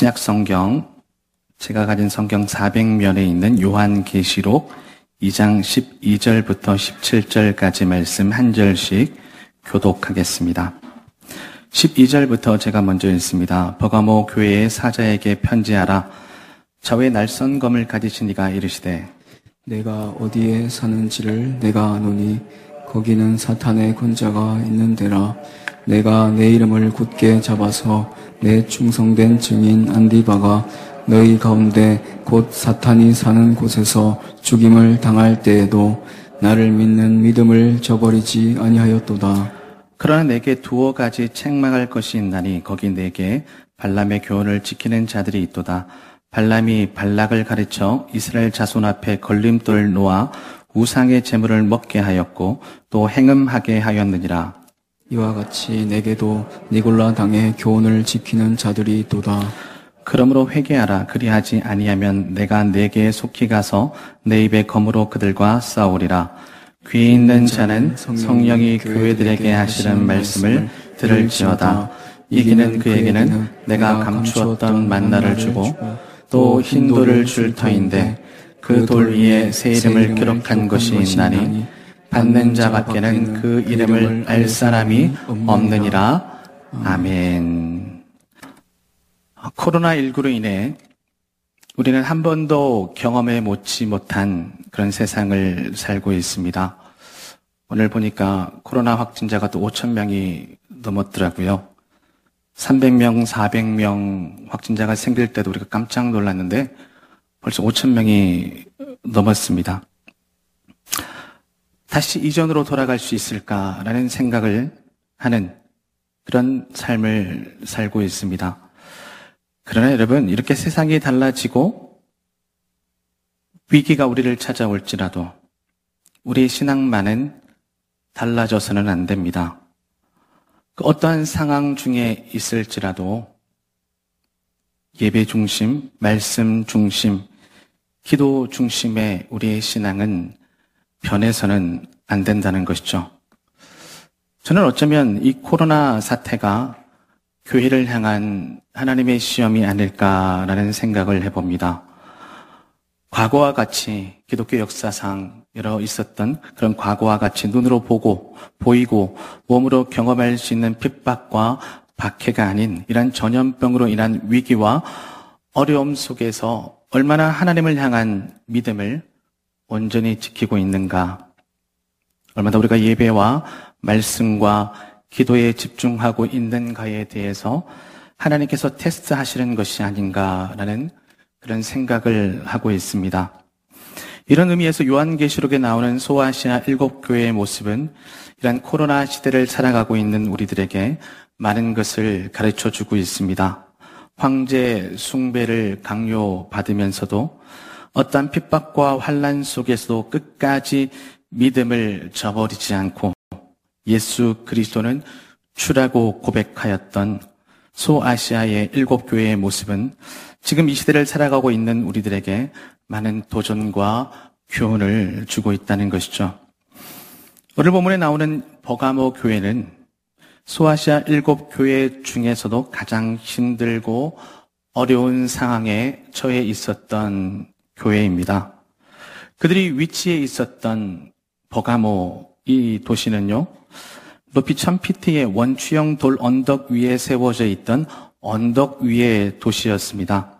신약 성경, 제가 가진 성경 400면에 있는 요한계시록 2장 12절부터 17절까지 말씀 한 절씩 교독하겠습니다. 12절부터 제가 먼저 읽습니다. 버가모 교회의 사자에게 편지하라. 저의 날선 검을 가지신 이가 이르시되 내가 어디에 사는지를 내가 아노니 거기는 사탄의 권자가 있는 데라. 내가 내 이름을 굳게 잡아서 내 충성된 증인 안디바가 너희 가운데 곧 사탄이 사는 곳에서 죽임을 당할 때에도 나를 믿는 믿음을 저버리지 아니하였도다. 그러나 내게 두어 가지 책망할 것이 있나니 거기 내게 발람의 교훈을 지키는 자들이 있도다. 발람이 발락을 가르쳐 이스라엘 자손 앞에 걸림돌을 놓아 우상의 제물을 먹게 하였고 또 행음하게 하였느니라. 이와 같이 내게도 니골라 당의 교훈을 지키는 자들이 있도다. 그러므로 회개하라. 그리하지 아니하면 내가 네게 속히 가서 내 입에 검으로 그들과 싸우리라. 귀 있는 자는 성령이 교회들에게 하시는 말씀을 들을지어다. 이기는 그에게는 내가 감추었던 만나를 주고 또 흰 돌을 줄 터인데 그 돌 위에 새 이름을 기록한 것이 있나니 받는 자 밖에는 그 이름을 알 사람이 없느니라. 아멘. 코로나19로 인해 우리는 한 번도 경험해 보지 못한 그런 세상을 살고 있습니다. 오늘 보니까 코로나 확진자가 또 5,000명이 넘었더라고요. 300명, 400명 확진자가 생길 때도 우리가 깜짝 놀랐는데 벌써 5,000명이 넘었습니다. 다시 이전으로 돌아갈 수 있을까라는 생각을 하는 그런 삶을 살고 있습니다. 그러나 여러분, 이렇게 세상이 달라지고 위기가 우리를 찾아올지라도 우리 신앙만은 달라져서는 안 됩니다. 그 어떠한 상황 중에 있을지라도 예배 중심, 말씀 중심, 기도 중심의 우리의 신앙은 변해서는 안 된다는 것이죠. 저는 어쩌면 이 코로나 사태가 교회를 향한 하나님의 시험이 아닐까라는 생각을 해봅니다. 과거와 같이 기독교 역사상 여러 있었던 그런 과거와 같이 눈으로 보이고 몸으로 경험할 수 있는 핍박과 박해가 아닌 이런 전염병으로 인한 위기와 어려움 속에서 얼마나 하나님을 향한 믿음을 온전히 지키고 있는가, 얼마나 우리가 예배와 말씀과 기도에 집중하고 있는가에 대해서 하나님께서 테스트하시는 것이 아닌가라는 그런 생각을 하고 있습니다. 이런 의미에서 요한계시록에 나오는 소아시아 7교회의 모습은 이런 코로나 시대를 살아가고 있는 우리들에게 많은 것을 가르쳐주고 있습니다. 황제 숭배를 강요받으면서도 어떠한 핍박과 환난 속에서도 끝까지 믿음을 저버리지 않고 예수 그리스도는 주라고 고백하였던 소아시아의 7교회의 모습은 지금 이 시대를 살아가고 있는 우리들에게 많은 도전과 교훈을 주고 있다는 것이죠. 오늘 본문에 나오는 버가모 교회는 소아시아 7교회 중에서도 가장 힘들고 어려운 상황에 처해 있었던 교회입니다. 그들이 위치해 있었던 버가모 이 도시는요, 높이 1000피트의 원추형 돌 언덕 위에 세워져 있던 언덕 위의 도시였습니다.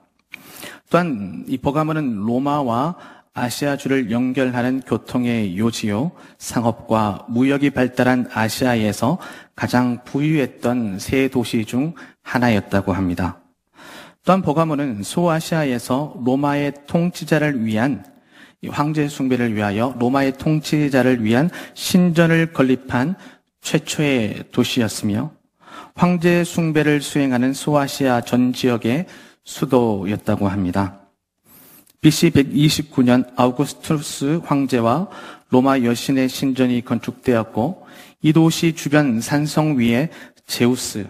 또한 이 버가모는 로마와 아시아주를 연결하는 교통의 요지요, 상업과 무역이 발달한 아시아에서 가장 부유했던 세 도시 중 하나였다고 합니다. 또한 버가모는 소아시아에서 로마의 통치자를 위한 황제 숭배를 위하여 로마의 통치자를 위한 신전을 건립한 최초의 도시였으며 황제 숭배를 수행하는 소아시아 전 지역의 수도였다고 합니다. BC 129년 아우구스투스 황제와 로마 여신의 신전이 건축되었고 이 도시 주변 산성 위에 제우스,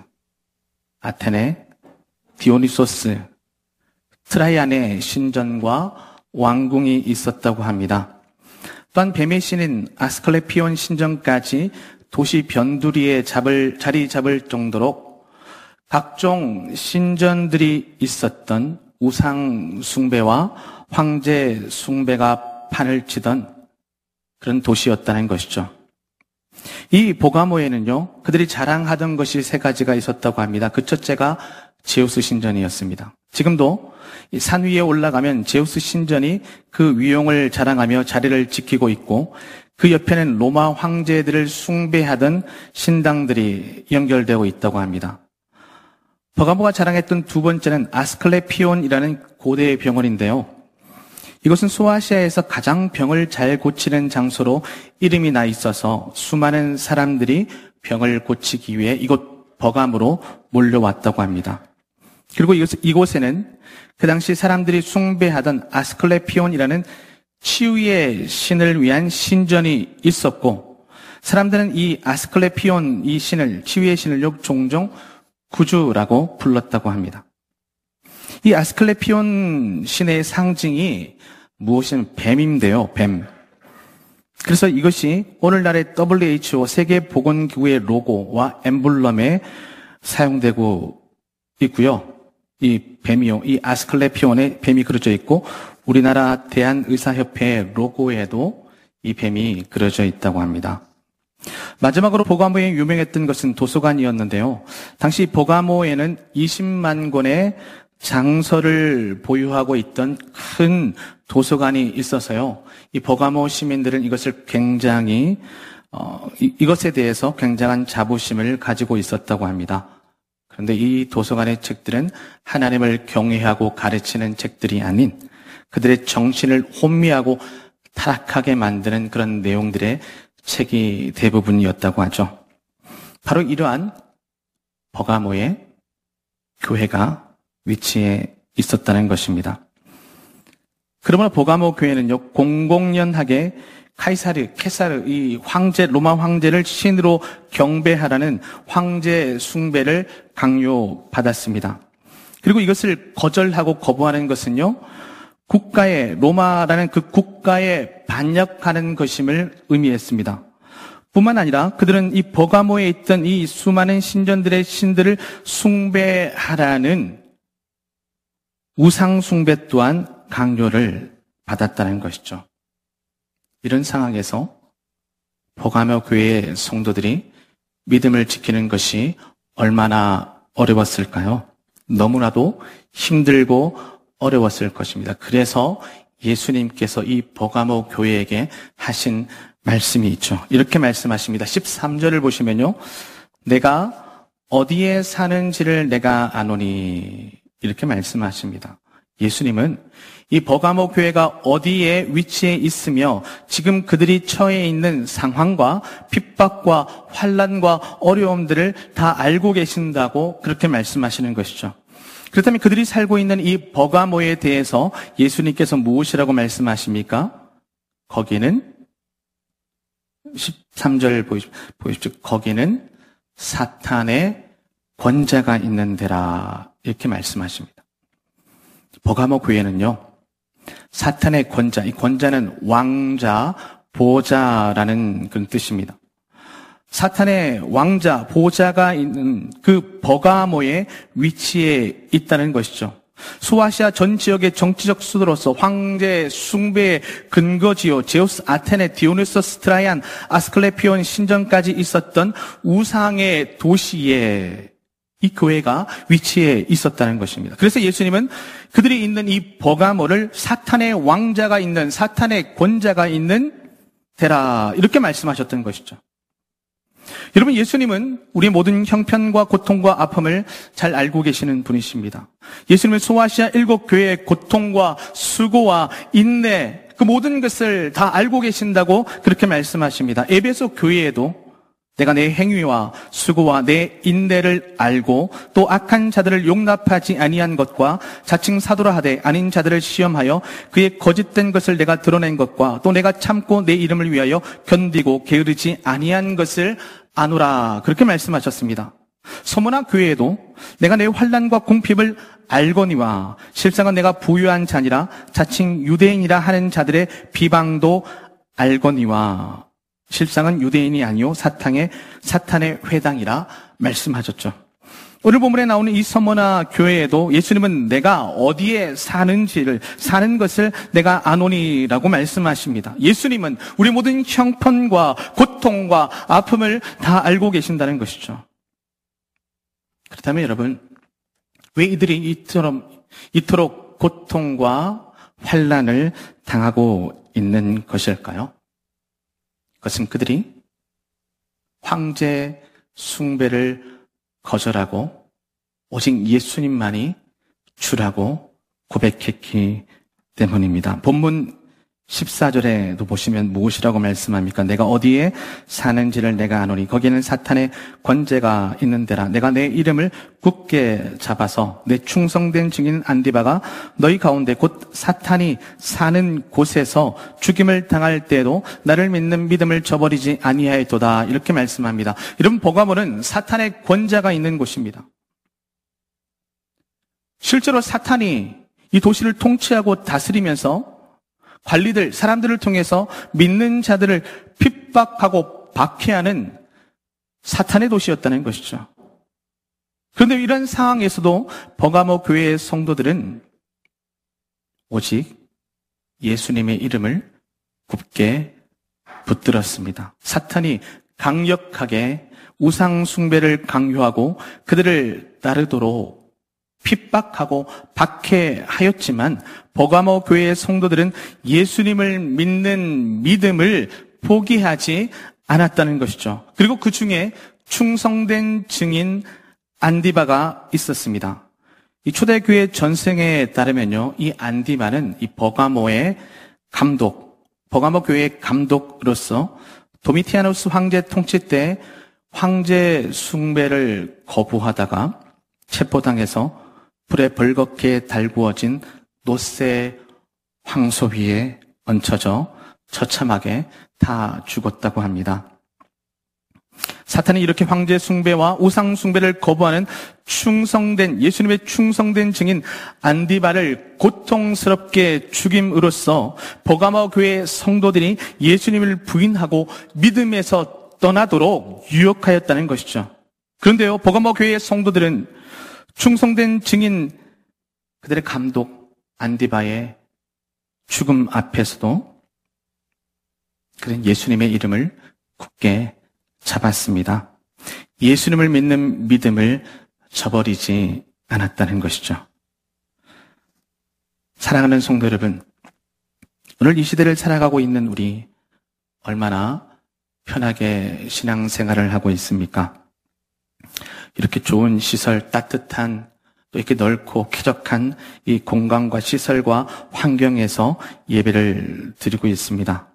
아테네, 디오니소스, 트라이안의 신전과 왕궁이 있었다고 합니다. 또한 뱀의 신인 아스클레피온 신전까지 도시 변두리에 자리 잡을 정도로 각종 신전들이 있었던 우상 숭배와 황제 숭배가 판을 치던 그런 도시였다는 것이죠. 이 버가모에는요, 그들이 자랑하던 것이 세 가지가 있었다고 합니다. 그 첫째가 제우스 신전이었습니다. 지금도 이 산 위에 올라가면 제우스 신전이 그 위용을 자랑하며 자리를 지키고 있고, 그 옆에는 로마 황제들을 숭배하던 신당들이 연결되고 있다고 합니다. 버가모가 자랑했던 두 번째는 아스클레피온이라는 고대 병원인데요. 이것은 소아시아에서 가장 병을 잘 고치는 장소로 이름이 나 있어서 수많은 사람들이 병을 고치기 위해 이곳 버가모로 몰려왔다고 합니다. 그리고 이곳에는 그 당시 사람들이 숭배하던 아스클레피온이라는 치유의 신을 위한 신전이 있었고, 사람들은 이 아스클레피온, 이 신을, 치유의 신을 종종 구주라고 불렀다고 합니다. 이 아스클레피온 신의 상징이 무엇이냐면 뱀인데요, 뱀. 그래서 이것이 오늘날의 WHO 세계보건기구의 로고와 엠블럼에 사용되고 있고요. 이 뱀이요, 이 아스클레피온에 뱀이 그려져 있고, 우리나라 대한의사협회 로고에도 이 뱀이 그려져 있다고 합니다. 마지막으로 버가모에 유명했던 것은 도서관이었는데요. 당시 버가모에는 20만 권의 장서를 보유하고 있던 큰 도서관이 있어서요. 이 버가모 시민들은 이것을 굉장히 이것에 대해서 굉장한 자부심을 가지고 있었다고 합니다. 그런데 이 도서관의 책들은 하나님을 경외하고 가르치는 책들이 아닌 그들의 정신을 혼미하고 타락하게 만드는 그런 내용들의 책이 대부분이었다고 하죠. 바로 이러한 버가모에 교회가 위치해 있었다는 것입니다. 그러므로 버가모 교회는요, 공공연하게 케사르, 이 황제, 로마 황제를 신으로 경배하라는 황제 숭배를 강요받았습니다. 그리고 이것을 거절하고 거부하는 것은요, 로마라는 그 국가에 반역하는 것임을 의미했습니다. 뿐만 아니라 그들은 이 버가모에 있던 이 수많은 신전들의 신들을 숭배하라는 우상 숭배 또한 강요를 받았다는 것이죠. 이런 상황에서 버가모 교회의 성도들이 믿음을 지키는 것이 얼마나 어려웠을까요? 너무나도 힘들고 어려웠을 것입니다. 그래서 예수님께서 이 버가모 교회에게 하신 말씀이 있죠. 이렇게 말씀하십니다. 13절을 보시면요. 내가 어디에 사는지를 내가 아노니, 이렇게 말씀하십니다. 예수님은 이 버가모 교회가 어디에 위치해 있으며 지금 그들이 처해 있는 상황과 핍박과 환난과 어려움들을 다 알고 계신다고 그렇게 말씀하시는 것이죠. 그렇다면 그들이 살고 있는 이 버가모에 대해서 예수님께서 무엇이라고 말씀하십니까? 거기는 13절 보십시오. 거기는 사탄의 권자가 있는 데라, 이렇게 말씀하십니다. 버가모 교회는요, 사탄의 권자, 이 권자는 왕자, 보좌라는 그런 뜻입니다. 사탄의 왕자, 보좌가 있는 그 버가모의 위치에 있다는 것이죠. 소아시아 전 지역의 정치적 수도로서 황제 숭배의 근거지요, 제우스, 아테네, 디오니소스, 트라이안, 아스클레피온 신전까지 있었던 우상의 도시에 이 교회가 위치해 있었다는 것입니다. 그래서 예수님은 그들이 있는 이 버가모를 사탄의 왕자가 있는, 사탄의 권자가 있는 데라, 이렇게 말씀하셨던 것이죠. 여러분, 예수님은 우리의 모든 형편과 고통과 아픔을 잘 알고 계시는 분이십니다. 예수님은 소아시아 7교회의 고통과 수고와 인내, 그 모든 것을 다 알고 계신다고 그렇게 말씀하십니다. 에베소 교회에도 내가 내 행위와 수고와 내 인내를 알고 또 악한 자들을 용납하지 아니한 것과 자칭 사도라 하되 아닌 자들을 시험하여 그의 거짓된 것을 내가 드러낸 것과 또 내가 참고 내 이름을 위하여 견디고 게으르지 아니한 것을 아노라, 그렇게 말씀하셨습니다. 서머나 교회에도 내가 내 환난과 궁핍을 알거니와 실상은 내가 부유한 자니라 자칭 유대인이라 하는 자들의 비방도 알거니와 실상은 유대인이 아니요 사탄의 회당이라 말씀하셨죠. 오늘 본문에 나오는 이 서머나 교회에도 예수님은 내가 어디에 사는 것을 내가 아노니라고 말씀하십니다. 예수님은 우리 모든 형편과 고통과 아픔을 다 알고 계신다는 것이죠. 그렇다면 여러분, 왜 이들이 이토록 고통과 환난을 당하고 있는 것일까요? 그것은 그들이 황제 숭배를 거절하고 오직 예수님만이 주라고 고백했기 때문입니다. 본문 14절에도 보시면 무엇이라고 말씀합니까? 내가 어디에 사는지를 내가 아노니 거기에는 사탄의 권세가 있는 데라. 내가 내 이름을 굳게 잡아서 내 충성된 증인 안디바가 너희 가운데 곧 사탄이 사는 곳에서 죽임을 당할 때에도 나를 믿는 믿음을 저버리지 아니하였도다. 이렇게 말씀합니다. 여러분, 버가모는 사탄의 권세가 있는 곳입니다. 실제로 사탄이 이 도시를 통치하고 다스리면서 관리들, 사람들을 통해서 믿는 자들을 핍박하고 박해하는 사탄의 도시였다는 것이죠. 그런데 이런 상황에서도 버가모 교회의 성도들은 오직 예수님의 이름을 굳게 붙들었습니다. 사탄이 강력하게 우상 숭배를 강요하고 그들을 따르도록 핍박하고 박해하였지만 버가모 교회의 성도들은 예수님을 믿는 믿음을 포기하지 않았다는 것이죠. 그리고 그 중에 충성된 증인 안디바가 있었습니다. 이 초대교회 전생에 따르면요, 이 안디바는 이 버가모의 버가모 교회의 감독으로서 도미티아누스 황제 통치 때 황제 숭배를 거부하다가 체포당해서 불에 벌겋게 달구어진 노새 황소 위에 얹혀져 처참하게 다 죽었다고 합니다. 사탄이 이렇게 황제 숭배와 우상 숭배를 거부하는 예수님의 충성된 증인 안디바를 고통스럽게 죽임으로써 버가모 교회의 성도들이 예수님을 부인하고 믿음에서 떠나도록 유혹하였다는 것이죠. 그런데요, 버가모 교회의 성도들은 충성된 증인 그들의 감독 안디바의 죽음 앞에서도 그는 예수님의 이름을 굳게 잡았습니다. 예수님을 믿는 믿음을 저버리지 않았다는 것이죠. 사랑하는 성도 여러분, 오늘 이 시대를 살아가고 있는 우리 얼마나 편하게 신앙생활을 하고 있습니까? 이렇게 좋은 시설, 따뜻한 또 이렇게 넓고 쾌적한 이 공간과 시설과 환경에서 예배를 드리고 있습니다.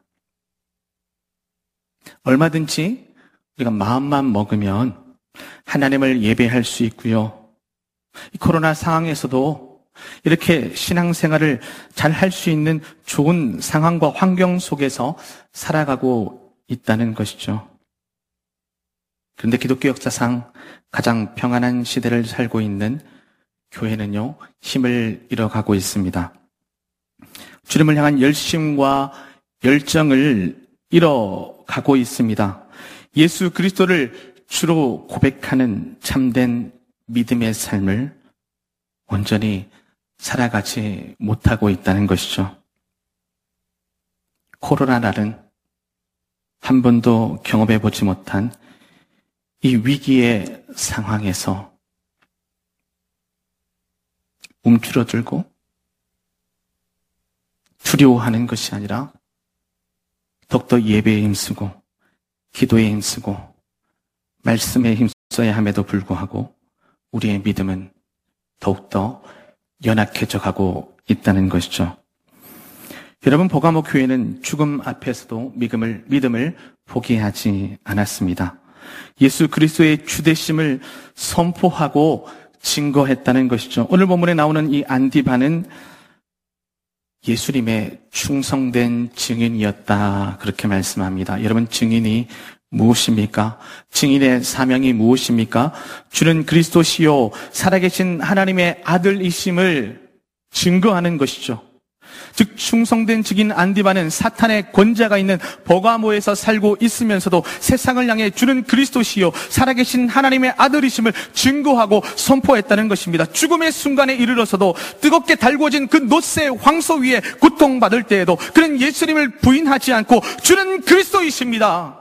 얼마든지 우리가 마음만 먹으면 하나님을 예배할 수 있고요. 이 코로나 상황에서도 이렇게 신앙생활을 잘 할 수 있는 좋은 상황과 환경 속에서 살아가고 있다는 것이죠. 그런데 기독교 역사상 가장 평안한 시대를 살고 있는 교회는요, 힘을 잃어가고 있습니다. 주님을 향한 열심과 열정을 잃어가고 있습니다. 예수 그리스도를 주로 고백하는 참된 믿음의 삶을 온전히 살아가지 못하고 있다는 것이죠. 코로나라는 한 번도 경험해보지 못한 이 위기의 상황에서 움츠러들고 두려워하는 것이 아니라 더욱더 예배에 힘쓰고 기도에 힘쓰고 말씀에 힘써야 함에도 불구하고 우리의 믿음은 더욱더 연약해져 가고 있다는 것이죠. 여러분, 버가모 교회는 죽음 앞에서도 믿음을 포기하지 않았습니다. 예수 그리스도의 주되심을 선포하고 증거했다는 것이죠. 오늘 본문에 나오는 이 안디바는 예수님의 충성된 증인이었다, 그렇게 말씀합니다. 여러분, 증인이 무엇입니까? 증인의 사명이 무엇입니까? 주는 그리스도시요 살아계신 하나님의 아들이심을 증거하는 것이죠. 즉 충성된 증인 안디바는 사탄의 권자가 있는 버가모에서 살고 있으면서도 세상을 향해 주는 그리스도시요 살아계신 하나님의 아들이심을 증거하고 선포했다는 것입니다. 죽음의 순간에 이르러서도 뜨겁게 달구어진 그 놋새 황소 위에 고통받을 때에도 그는 예수님을 부인하지 않고 주는 그리스도이십니다.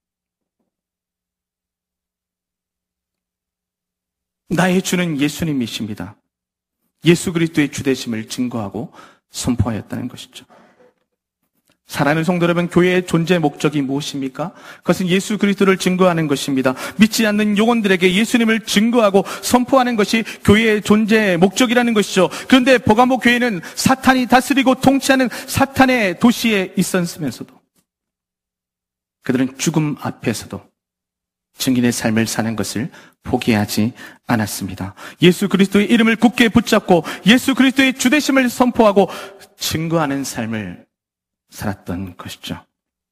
나의 주는 예수님이십니다. 예수 그리스도의 주되심을 증거하고 선포하였다는 것이죠. 사랑하는 성도 여러분, 교회의 존재 목적이 무엇입니까? 그것은 예수 그리스도를 증거하는 것입니다. 믿지 않는 영혼들에게 예수님을 증거하고 선포하는 것이 교회의 존재 목적이라는 것이죠. 그런데 버가모 교회는 사탄이 다스리고 통치하는 사탄의 도시에 있었으면서도 그들은 죽음 앞에서도 증인의 삶을 사는 것을 포기하지 않았습니다. 예수 그리스도의 이름을 굳게 붙잡고 예수 그리스도의 주되심을 선포하고 증거하는 삶을 살았던 것이죠.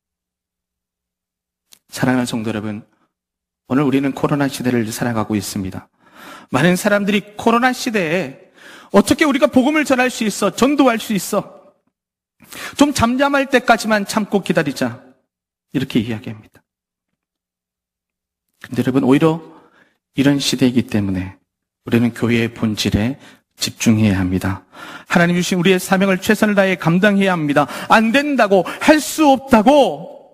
사랑하는 성도 여러분, 오늘 우리는 코로나 시대를 살아가고 있습니다. 많은 사람들이 코로나 시대에 어떻게 우리가 복음을 전할 수 있어, 전도할 수 있어, 좀 잠잠할 때까지만 참고 기다리자, 이렇게 이야기합니다. 근데 여러분, 오히려 이런 시대이기 때문에 우리는 교회의 본질에 집중해야 합니다. 하나님 주신 우리의 사명을 최선을 다해 감당해야 합니다. 안 된다고, 할 수 없다고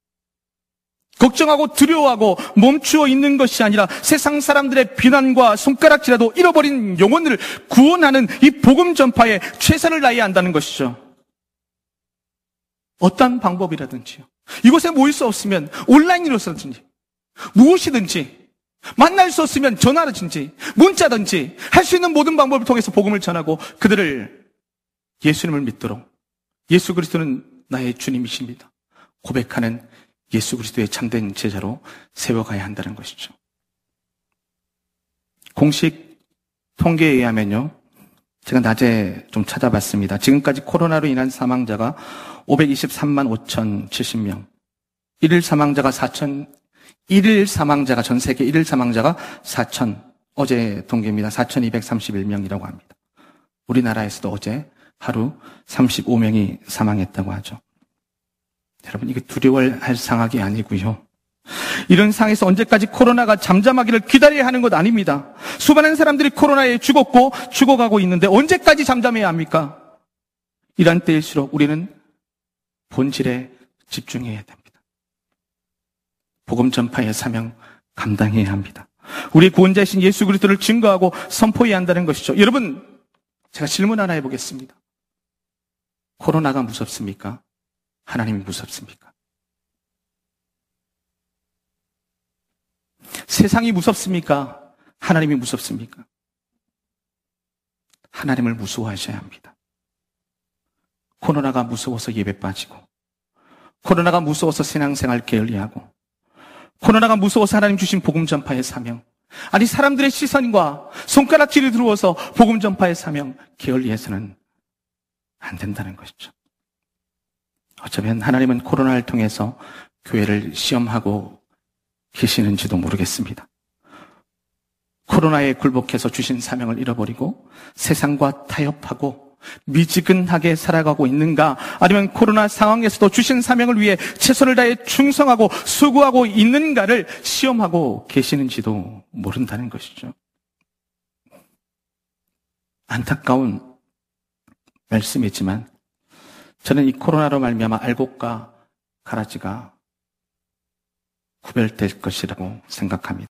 걱정하고 두려워하고 멈추어 있는 것이 아니라 세상 사람들의 비난과 손가락질라도 잃어버린 영혼을 구원하는 이 복음 전파에 최선을 다해야 한다는 것이죠. 어떤 방법이라든지요. 이곳에 모일 수 없으면 온라인으로서든지 무엇이든지, 만날 수 없으면 전화라든지 문자든지 할 수 있는 모든 방법을 통해서 복음을 전하고 그들을 예수님을 믿도록, 예수 그리스도는 나의 주님이십니다, 고백하는 예수 그리스도의 참된 제자로 세워가야 한다는 것이죠. 공식 통계에 의하면요, 제가 낮에 좀 찾아봤습니다. 지금까지 코로나로 인한 사망자가 523만 5,070명, 전 세계 1일 사망자가 4,000, 어제 통계입니다. 4,231명이라고 합니다. 우리나라에서도 어제 하루 35명이 사망했다고 하죠. 여러분, 이게 두려워할 상황이 아니고요. 이런 상황에서 언제까지 코로나가 잠잠하기를 기다려야 하는 것 아닙니다. 수많은 사람들이 코로나에 죽었고 죽어가고 있는데 언제까지 잠잠해야 합니까? 이런 때일수록 우리는 본질에 집중해야 됩니다. 복음 전파의 사명 감당해야 합니다. 우리 구원자이신 예수 그리스도를 증거하고 선포해야 한다는 것이죠. 여러분, 제가 질문 하나 해보겠습니다. 코로나가 무섭습니까? 하나님이 무섭습니까? 세상이 무섭습니까? 하나님이 무섭습니까? 하나님을 무서워하셔야 합니다. 코로나가 무서워서 예배 빠지고, 코로나가 무서워서 신앙생활 게을리하고, 코로나가 무서워서 하나님 주신 복음 전파의 사명, 아니 사람들의 시선과 손가락질이 들어와서 복음 전파의 사명 게을리해서는 안 된다는 것이죠. 어쩌면 하나님은 코로나를 통해서 교회를 시험하고 계시는지도 모르겠습니다. 코로나에 굴복해서 주신 사명을 잃어버리고 세상과 타협하고 미지근하게 살아가고 있는가, 아니면 코로나 상황에서도 주신 사명을 위해 최선을 다해 충성하고 수고하고 있는가를 시험하고 계시는지도 모른다는 것이죠. 안타까운 말씀이지만 저는 이 코로나로 말미암아 알곡과 가라지가 구별될 것이라고 생각합니다.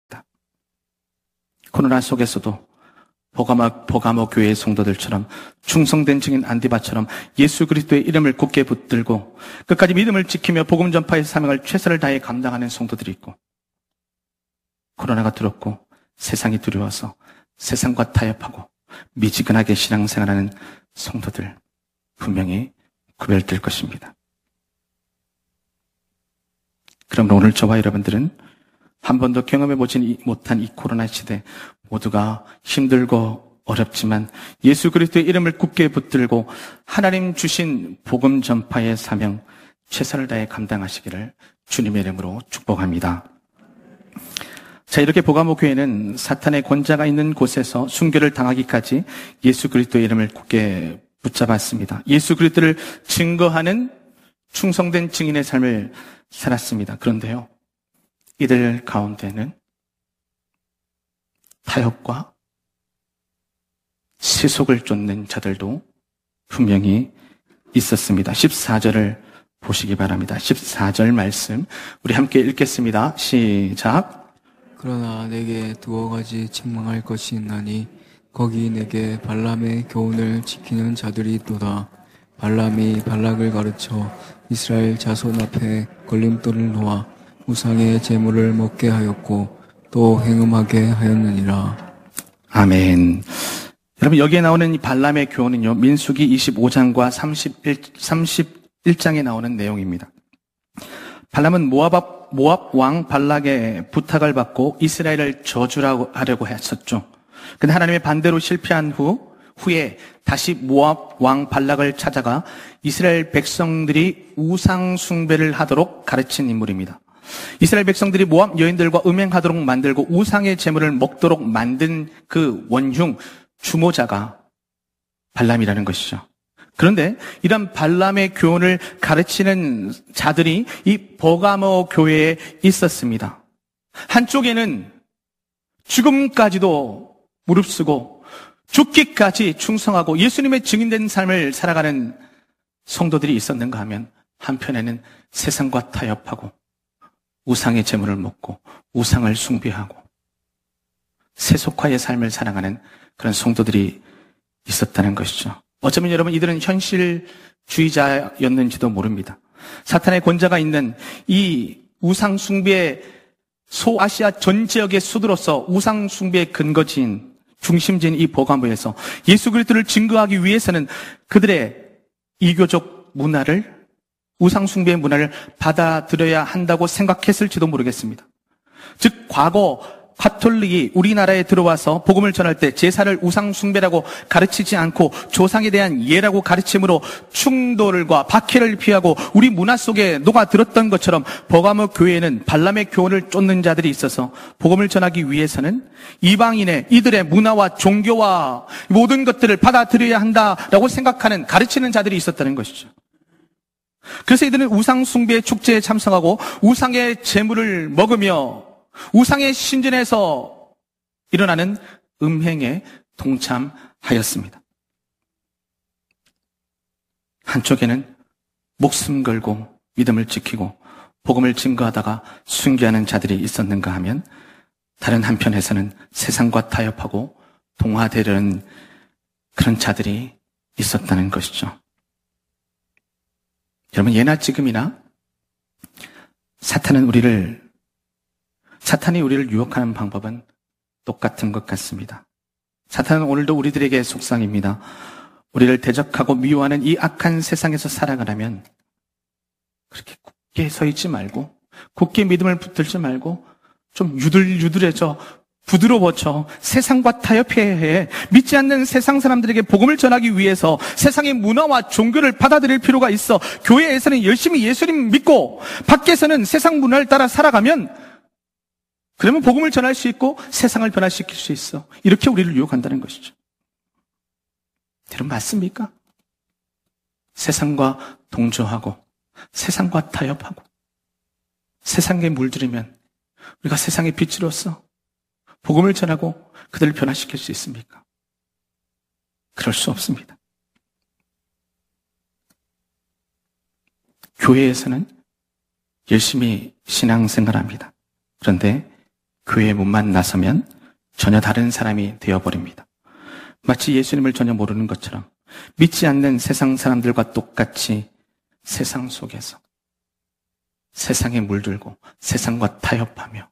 코로나 속에서도 버가모 교회의 성도들처럼 충성된 증인 안디바처럼 예수 그리스도의 이름을 굳게 붙들고 끝까지 믿음을 지키며 복음 전파의 사명을 최선을 다해 감당하는 성도들이 있고, 코로나가 들었고 세상이 두려워서 세상과 타협하고 미지근하게 신앙생활하는 성도들 분명히 구별될 것입니다. 그럼 오늘 저와 여러분들은 한 번도 경험해보지 못한 이 코로나 시대, 모두가 힘들고 어렵지만 예수 그리스도의 이름을 굳게 붙들고 하나님 주신 복음 전파의 사명 최선을 다해 감당하시기를 주님의 이름으로 축복합니다. 자, 이렇게 버가모 교회는 사탄의 권자가 있는 곳에서 순교를 당하기까지 예수 그리스도의 이름을 굳게 붙잡았습니다. 예수 그리스도를 증거하는 충성된 증인의 삶을 살았습니다. 그런데요, 이들 가운데는 타협과 세속을 쫓는 자들도 분명히 있었습니다. 14절을 보시기 바랍니다. 14절 말씀 우리 함께 읽겠습니다. 시작. 그러나 내게 두어 가지 책망할 것이 있나니 거기 내게 발람의 교훈을 지키는 자들이 있도다. 발람이 발락을 가르쳐 이스라엘 자손 앞에 걸림돌을 놓아 우상의 제물을 먹게 하였고 또 행음하게 하였느니라. 아멘. 여러분, 여기에 나오는 이 발람의 교훈은요, 민수기 25장과 31장에 나오는 내용입니다. 발람은 모압 왕 발락의 부탁을 받고 이스라엘을 저주하려고 했었죠. 근데 하나님의 반대로 실패한 후에 다시 모압 왕 발락을 찾아가 이스라엘 백성들이 우상 숭배를 하도록 가르친 인물입니다. 이스라엘 백성들이 모압 여인들과 음행하도록 만들고 우상의 제물을 먹도록 만든 그 원흉, 주모자가 발람이라는 것이죠. 그런데 이런 발람의 교훈을 가르치는 자들이 이 버가모 교회에 있었습니다. 한쪽에는 죽음까지도 무릅쓰고 죽기까지 충성하고 예수님의 증인된 삶을 살아가는 성도들이 있었는가 하면 한편에는 세상과 타협하고 우상의 제물을 먹고 우상을 숭배하고 세속화의 삶을 살아가는 그런 성도들이 있었다는 것이죠. 어쩌면 여러분, 이들은 현실주의자였는지도 모릅니다. 사탄의 권자가 있는 이 우상 숭배의 소아시아 전 지역의 수도로서 우상 숭배의 근거지인 중심지인 이 버가모에서 예수 그리스도를 증거하기 위해서는 그들의 이교적 문화를, 우상 숭배의 문화를 받아들여야 한다고 생각했을지도 모르겠습니다. 즉, 과거 가톨릭이 우리나라에 들어와서 복음을 전할 때 제사를 우상 숭배라고 가르치지 않고 조상에 대한 예라고 가르침으로 충돌과 박해를 피하고 우리 문화 속에 녹아들었던 것처럼 버가모 교회에는 발람의 교훈을 쫓는 자들이 있어서 복음을 전하기 위해서는 이방인의 이들의 문화와 종교와 모든 것들을 받아들여야 한다라고 생각하는, 가르치는 자들이 있었다는 것이죠. 그래서 이들은 우상 숭배의 축제에 참석하고 우상의 제물을 먹으며 우상의 신전에서 일어나는 음행에 동참하였습니다. 한쪽에는 목숨 걸고 믿음을 지키고 복음을 증거하다가 순교하는 자들이 있었는가 하면 다른 한편에서는 세상과 타협하고 동화되려는 그런 자들이 있었다는 것이죠. 여러분, 예나 지금이나 사탄이 우리를 유혹하는 방법은 똑같은 것 같습니다. 사탄은 오늘도 우리들에게 속상입니다. 우리를 대적하고 미워하는 이 악한 세상에서 살아가려면 그렇게 굳게 서 있지 말고, 굳게 믿음을 붙들지 말고 좀 유들유들해져, 부드러워져, 세상과 타협해야 해. 믿지 않는 세상 사람들에게 복음을 전하기 위해서 세상의 문화와 종교를 받아들일 필요가 있어. 교회에서는 열심히 예수님 믿고 밖에서는 세상 문화를 따라 살아가면, 그러면 복음을 전할 수 있고 세상을 변화시킬 수 있어. 이렇게 우리를 유혹한다는 것이죠. 여러분, 맞습니까? 세상과 동조하고 세상과 타협하고 세상에 물들이면 우리가 세상의 빛으로서 복음을 전하고 그들을 변화시킬 수 있습니까? 그럴 수 없습니다. 교회에서는 열심히 신앙생활합니다. 그런데 교회에 문만 나서면 전혀 다른 사람이 되어버립니다. 마치 예수님을 전혀 모르는 것처럼 믿지 않는 세상 사람들과 똑같이 세상 속에서 세상에 물들고 세상과 타협하며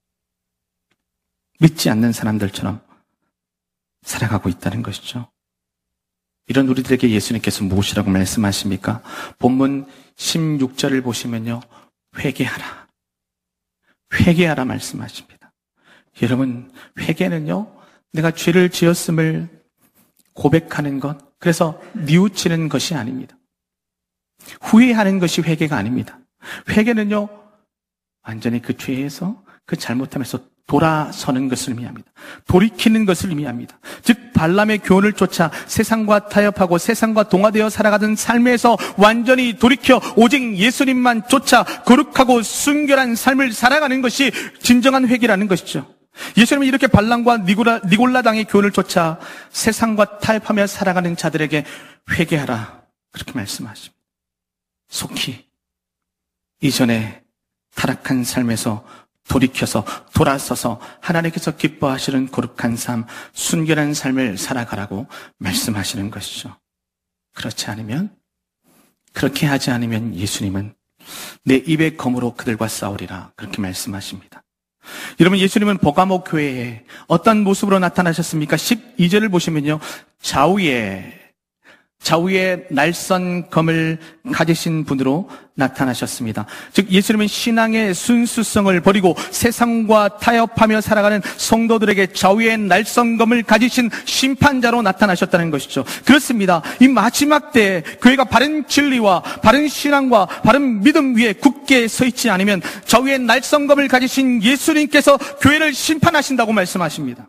믿지 않는 사람들처럼 살아가고 있다는 것이죠. 이런 우리들에게 예수님께서 무엇이라고 말씀하십니까? 본문 16절을 보시면요, 회개하라. 회개하라 말씀하십니다. 여러분, 회개는요, 내가 죄를 지었음을 고백하는 것, 그래서 뉘우치는 것이 아닙니다. 후회하는 것이 회개가 아닙니다. 회개는요, 완전히 그 죄에서, 그 잘못함에서 돌아서는 것을 의미합니다. 돌이키는 것을 의미합니다. 즉 발람의 교훈을 쫓아 세상과 타협하고 세상과 동화되어 살아가던 삶에서 완전히 돌이켜 오직 예수님만 쫓아 거룩하고 순결한 삶을 살아가는 것이 진정한 회개라는 것이죠. 예수님은 이렇게 발람과 니골라당의 교훈을 쫓아 세상과 타협하며 살아가는 자들에게 회개하라 그렇게 말씀하십니다. 속히 이전에 타락한 삶에서 돌이켜서 돌아서서 하나님께서 기뻐하시는 거룩한 삶, 순결한 삶을 살아가라고 말씀하시는 것이죠. 그렇지 않으면, 그렇게 하지 않으면 예수님은 내 입의 검으로 그들과 싸우리라 그렇게 말씀하십니다. 여러분, 예수님은 버가모 교회에 어떤 모습으로 나타나셨습니까? 12절을 보시면요, 좌우에 날선 검을 가지신 분으로 나타나셨습니다. 즉 예수님은 신앙의 순수성을 버리고 세상과 타협하며 살아가는 성도들에게 좌우에 날선 검을 가지신 심판자로 나타나셨다는 것이죠. 그렇습니다. 이 마지막 때에 교회가 바른 진리와 바른 신앙과 바른 믿음 위에 굳게 서 있지 않으면 좌우에 날선 검을 가지신 예수님께서 교회를 심판하신다고 말씀하십니다.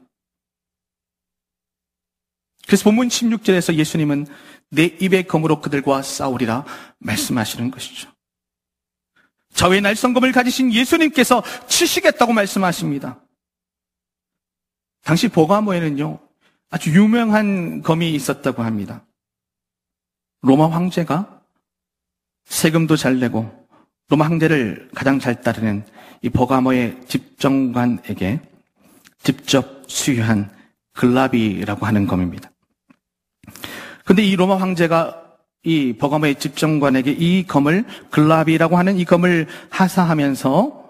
그래서 본문 16절에서 예수님은 내 입의 검으로 그들과 싸우리라 말씀하시는 것이죠. 좌우의 날선검을 가지신 예수님께서 치시겠다고 말씀하십니다. 당시 버가모에는요, 아주 유명한 검이 있었다고 합니다. 로마 황제가 세금도 잘 내고 로마 황제를 가장 잘 따르는 이 버가모의 집정관에게 직접 수여한 글라비라고 하는 검입니다. 근데 이 로마 황제가 이 버가모의 집정관에게 이 검을, 글라비라고 하는 이 검을 하사하면서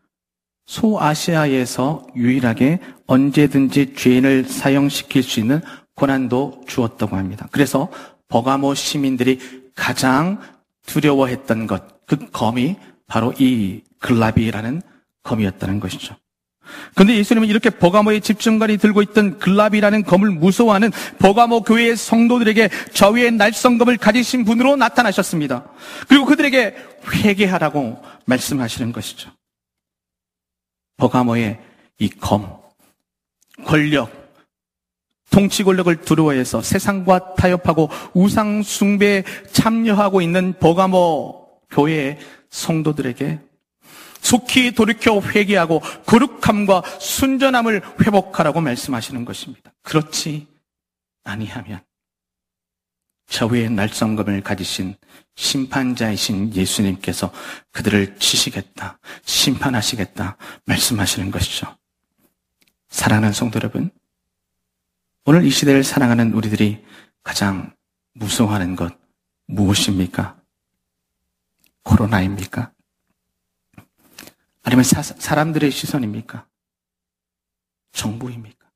소아시아에서 유일하게 언제든지 죄인을 사형시킬 수 있는 권한도 주었다고 합니다. 그래서 버가모 시민들이 가장 두려워했던 것, 그 검이 바로 이 글라비라는 검이었다는 것이죠. 그런데 예수님은 이렇게 버가모의 집정관이 들고 있던 글라비라는 검을 무서워하는 버가모 교회의 성도들에게 좌우의 날선검을 가지신 분으로 나타나셨습니다. 그리고 그들에게 회개하라고 말씀하시는 것이죠. 버가모의 이 검, 권력, 통치 권력을 두려워해서 세상과 타협하고 우상 숭배에 참여하고 있는 버가모 교회의 성도들에게 속히 돌이켜 회개하고 거룩함과 순전함을 회복하라고 말씀하시는 것입니다. 그렇지 아니하면 좌우의 날선검을 가지신 심판자이신 예수님께서 그들을 치시겠다, 심판하시겠다 말씀하시는 것이죠. 사랑하는 성도 여러분, 오늘 이 시대를 살아가는 우리들이 가장 무서워하는 것 무엇입니까? 코로나입니까? 아니면 사람들의 시선입니까? 정부입니까?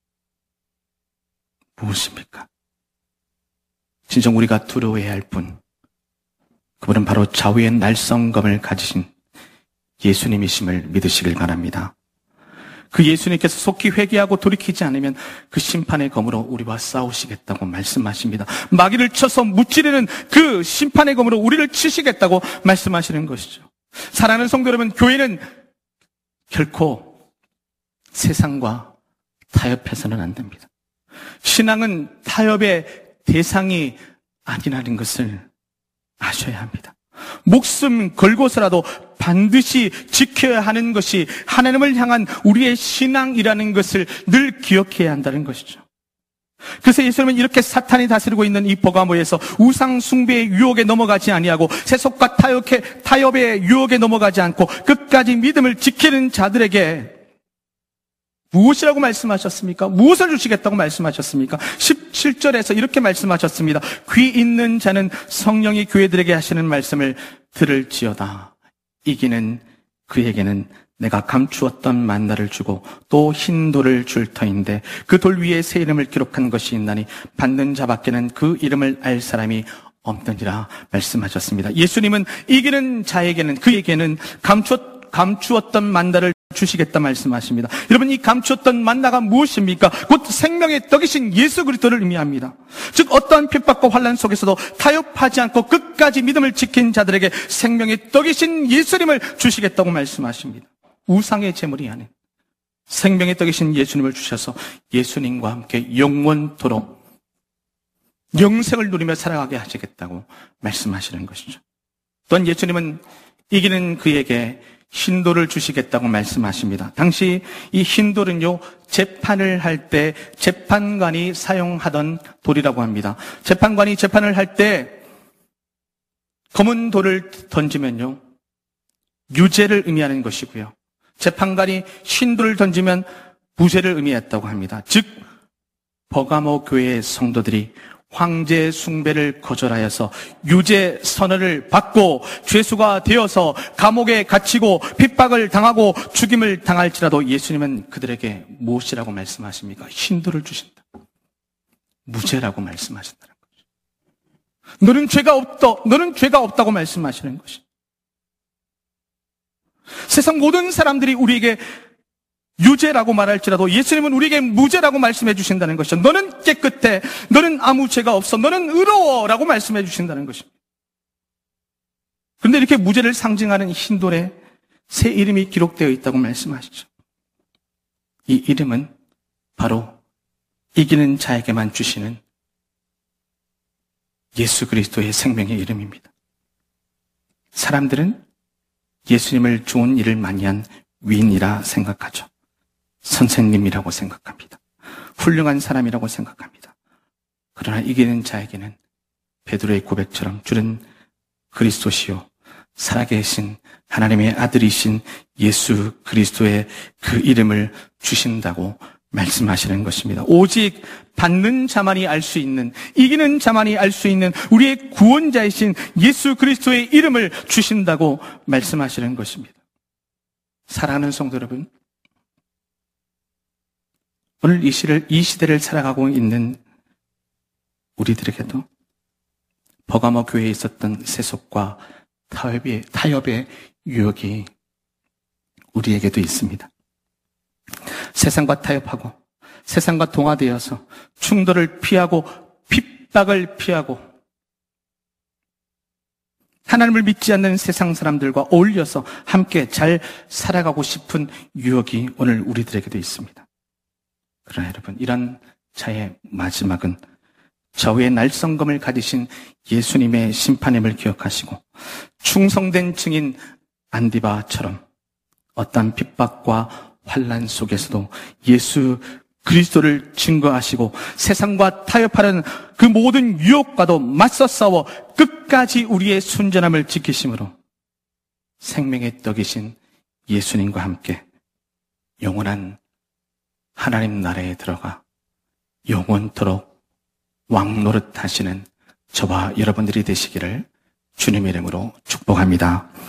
무엇입니까? 진정 우리가 두려워해야 할 분, 그분은 바로 좌우의 날선검을 가지신 예수님이심을 믿으시길 바랍니다. 그 예수님께서 속히 회개하고 돌이키지 않으면 그 심판의 검으로 우리와 싸우시겠다고 말씀하십니다. 마귀를 쳐서 무찌르는 그 심판의 검으로 우리를 치시겠다고 말씀하시는 것이죠. 사랑하는 성도 여러분, 교회는 결코 세상과 타협해서는 안 됩니다. 신앙은 타협의 대상이 아니라는 것을 아셔야 합니다. 목숨 걸고서라도 반드시 지켜야 하는 것이 하나님을 향한 우리의 신앙이라는 것을 늘 기억해야 한다는 것이죠. 그래서 예수님은 이렇게 사탄이 다스리고 있는 이 버가모에서 우상 숭배의 유혹에 넘어가지 아니하고 세속과 타협의 유혹에 넘어가지 않고 끝까지 믿음을 지키는 자들에게 무엇이라고 말씀하셨습니까? 무엇을 주시겠다고 말씀하셨습니까? 17절에서 이렇게 말씀하셨습니다. 귀 있는 자는 성령이 교회들에게 하시는 말씀을 들을지어다. 이기는 그에게는 내가 감추었던 만나를 주고 또 흰 돌을 줄 터인데 그 돌 위에 새 이름을 기록한 것이 있나니 받는 자밖에는 그 이름을 알 사람이 없느니라 말씀하셨습니다. 예수님은 이기는 자에게는, 그에게는 감추었던 만나를 주시겠다 말씀하십니다. 여러분, 이 감추었던 만나가 무엇입니까? 곧 생명의 떡이신 예수 그리스도를 의미합니다. 즉 어떠한 핍박과 환난 속에서도 타협하지 않고 끝까지 믿음을 지킨 자들에게 생명의 떡이신 예수님을 주시겠다고 말씀하십니다. 우상의 제물이 아닌 생명의 떡이신 예수님을 주셔서 예수님과 함께 영원토록 영생을 누리며 살아가게 하시겠다고 말씀하시는 것이죠. 또한 예수님은 이기는 그에게 흰돌을 주시겠다고 말씀하십니다. 당시 이 흰돌은요, 재판을 할 때 재판관이 사용하던 돌이라고 합니다. 재판관이 재판을 할 때 검은 돌을 던지면요, 유죄를 의미하는 것이고요. 재판관이 흰돌을 던지면 무죄를 의미했다고 합니다. 즉, 버가모 교회의 성도들이 황제 숭배를 거절하여서 유죄 선언을 받고 죄수가 되어서 감옥에 갇히고 핍박을 당하고 죽임을 당할지라도 예수님은 그들에게 무엇이라고 말씀하십니까? 흰돌을 주신다. 무죄라고 말씀하신다는 거죠. 너는 죄가 없다고 말씀하시는 것이. 세상 모든 사람들이 우리에게 유죄라고 말할지라도 예수님은 우리에게 무죄라고 말씀해 주신다는 것이죠. 너는 깨끗해. 너는 아무 죄가 없어. 너는 의로워라고 말씀해 주신다는 것입니다. 그런데 이렇게 무죄를 상징하는 흰돌에 새 이름이 기록되어 있다고 말씀하시죠. 이 이름은 바로 이기는 자에게만 주시는 예수 그리스도의 생명의 이름입니다. 사람들은 예수님을 좋은 일을 많이 한 위인이라 생각하죠. 선생님이라고 생각합니다. 훌륭한 사람이라고 생각합니다. 그러나 이기는 자에게는 베드로의 고백처럼 주는 그리스도시요 살아계신 하나님의 아들이신 예수 그리스도의 그 이름을 주신다고 말씀하시는 것입니다. 오직 받는 자만이 알 수 있는, 이기는 자만이 알 수 있는 우리의 구원자이신 예수 그리스도의 이름을 주신다고 말씀하시는 것입니다. 사랑하는 성도 여러분, 오늘 이 시대를 살아가고 있는 우리들에게도 버가모 교회에 있었던 세속과 타협의 유혹이 우리에게도 있습니다. 세상과 타협하고 세상과 동화되어서 충돌을 피하고 핍박을 피하고 하나님을 믿지 않는 세상 사람들과 어울려서 함께 잘 살아가고 싶은 유혹이 오늘 우리들에게도 있습니다. 그러나 여러분, 이런 자의 마지막은 저의 날성검을 가지신 예수님의 심판임을 기억하시고 충성된 증인 안디바처럼 어떤 핍박과 환난 속에서도 예수 그리스도를 증거하시고 세상과 타협하는 그 모든 유혹과도 맞서 싸워 끝까지 우리의 순전함을 지키심으로 생명의 떡이신 예수님과 함께 영원한 하나님 나라에 들어가 영원토록 왕노릇 하시는 저와 여러분들이 되시기를 주님의 이름으로 축복합니다.